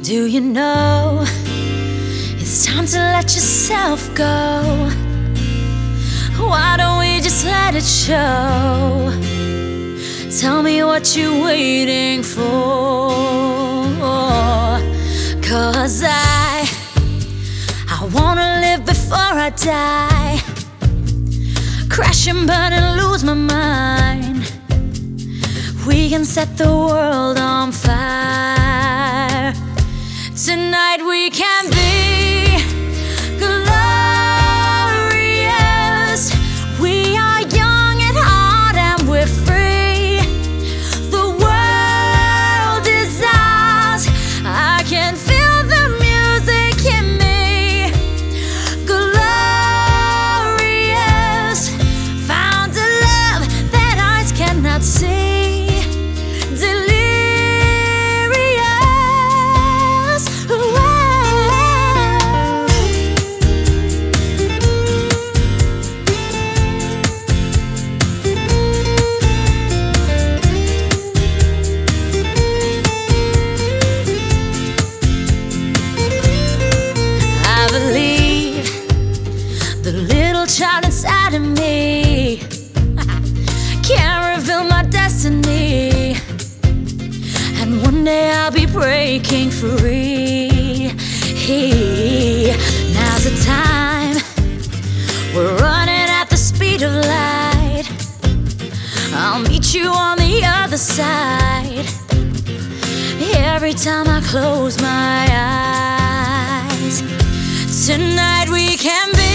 Do you know it's time to let yourself go? Why don't we just let it show? Tell me what you're waiting for. 'Cause I wanna live before I die, crash and burn and lose my mind. We can set the world on fire. Tonight we can be glorious. We are young at heart and we're free. The world is ours. I can feel the music in me. Glorious, found a love that eyes cannot see. The little child inside of me can't reveal my destiny, and one day I'll be breaking free. Now's the time, we're running at the speed of light. I'll meet you on the other side. Every time I close my eyes, tonight we can be